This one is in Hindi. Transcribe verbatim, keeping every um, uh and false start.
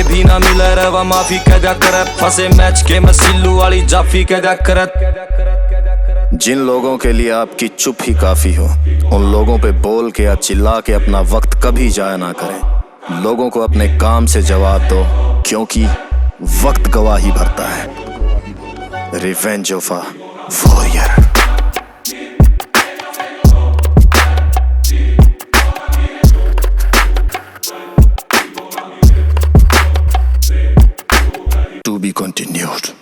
भी ना मिले रवा माफी कह दिया करत, फंसे मैच के मैं सिल्लू वाली जाफी कह दिया करत। जिन लोगों के लिए आपकी चुप ही काफी हो, उन लोगों पे बोल के या चिल्ला के अपना वक्त कभी जाया ना करें। लोगों को अपने काम से जवाब दो, क्योंकि वक्त गवाही भरता है। Revenge of a warrior. To be continued.